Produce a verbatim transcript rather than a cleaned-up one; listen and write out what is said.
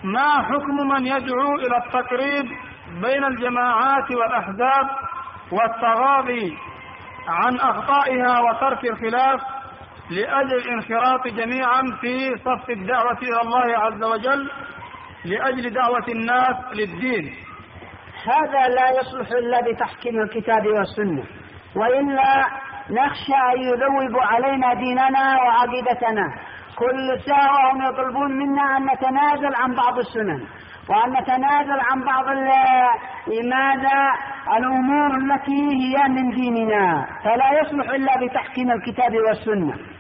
ما حكم من يدعو إلى التقريب بين الجماعات والأحزاب والتغاضي عن أخطائها وترك الخلاف لأجل الانخراط جميعا في صف الدعوة إلى الله عز وجل لأجل دعوة الناس للدين؟ هذا لا يصلح إلا بتحكيم الكتاب والسنة، وإلا نخشى أن يذوب علينا ديننا وعقيدتنا. كل ساعة هم يطلبون منا أن نتنازل عن بعض السنن وأن نتنازل عن بعض لماذا الأمور التي هي من ديننا، فلا يصلح إلا بتحكيم الكتاب والسنة.